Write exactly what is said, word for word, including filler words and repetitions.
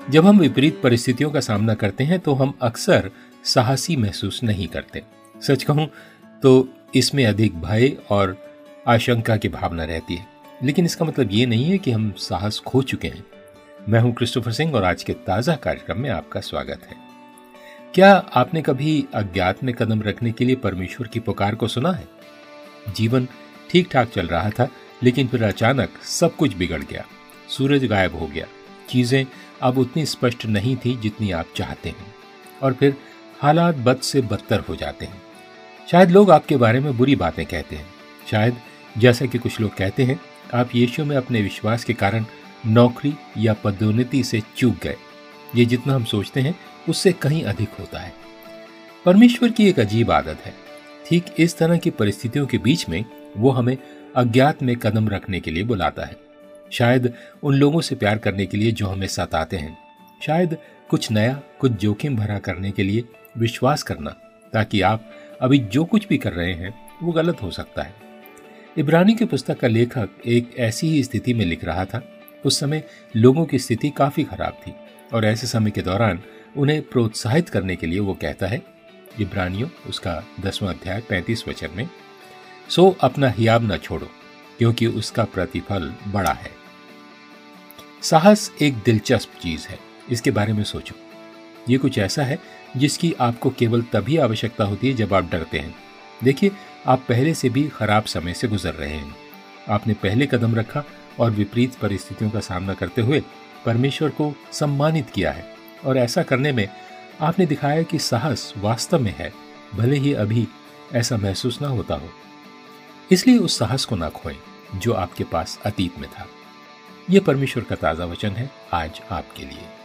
जब हम विपरीत परिस्थितियों का सामना करते हैं तो हम अक्सर साहसी महसूस नहीं करते। सच कहूं तो इसमें अधिक भय और आशंका की भावना रहती है, लेकिन इसका मतलब ये नहीं है कि हम साहस खो चुके हैं। मैं हूं क्रिस्टोफर सिंह और आज के ताजा कार्यक्रम में आपका स्वागत है। क्या आपने कभी अज्ञात में कदम रखने के लिए परमेश्वर की पुकार को सुना है? जीवन ठीक ठाक चल रहा था, लेकिन फिर अचानक सब कुछ बिगड़ गया। सूरज गायब हो गया, चीजें अब उतनी स्पष्ट नहीं थी जितनी आप चाहते हैं, और फिर हालात बद से बदतर हो जाते हैं। शायद लोग आपके बारे में बुरी बातें कहते हैं, शायद जैसा कि कुछ लोग कहते हैं आप यीशु में अपने विश्वास के कारण नौकरी या पदोन्नति से चूक गए। ये जितना हम सोचते हैं उससे कहीं अधिक होता है। परमेश्वर की एक अजीब आदत है, ठीक इस तरह की परिस्थितियों के बीच में वो हमें अज्ञात में कदम रखने के लिए बुलाता है। शायद उन लोगों से प्यार करने के लिए जो हमें सताते हैं, शायद कुछ नया, कुछ जोखिम भरा करने के लिए विश्वास करना, ताकि आप अभी जो कुछ भी कर रहे हैं वो गलत हो सकता है। इब्रानी की पुस्तक का लेखक एक ऐसी ही स्थिति में लिख रहा था। उस समय लोगों की स्थिति काफी खराब थी और ऐसे समय के दौरान उन्हें प्रोत्साहित करने के लिए वो कहता है, इब्रानियों उसका दसवां अध्याय पैंतीस वचन में, सो अपना हियाब न छोड़ो क्योंकि उसका प्रतिफल बड़ा है। साहस एक दिलचस्प चीज है, इसके बारे में सोचो। ये कुछ ऐसा है जिसकी आपको केवल तभी आवश्यकता होती है जब आप डरते हैं। देखिए, आप पहले से भी खराब समय से गुजर रहे हैं। आपने पहले कदम रखा और विपरीत परिस्थितियों का सामना करते हुए परमेश्वर को सम्मानित किया है, और ऐसा करने में आपने दिखाया कि साहस वास्तव में है, भले ही अभी ऐसा महसूस ना होता हो। इसलिए उस साहस को ना खोएं जो आपके पास अतीत में था। यह परमेश्वर का ताजा वचन है आज आपके लिए।